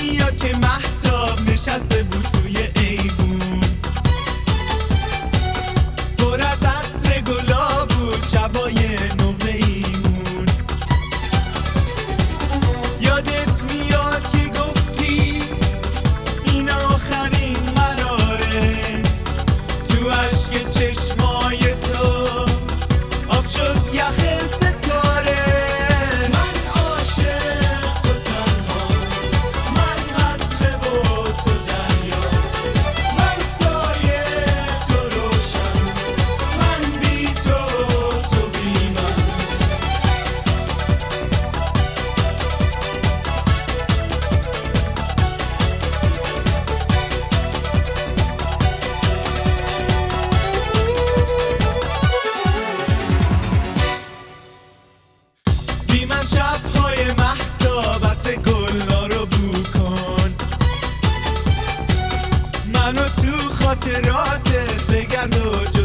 میاد که مهتاب نشسته بود توی ایوون، پر از عطر گلاب بود شبای نقره‌ایمون. یادت میاد که گفتی این آخرین قراره، تو اشک چشمای تو آب شد یخ ستاره. من عاشق تو تنها، من قطره و تو دریا، من سایه تو روشن، من بی تو تو بی من. بی من شب‌های مهتاب عطر گل‌ها رو بو کن، منو تو خاطراتت بگرد و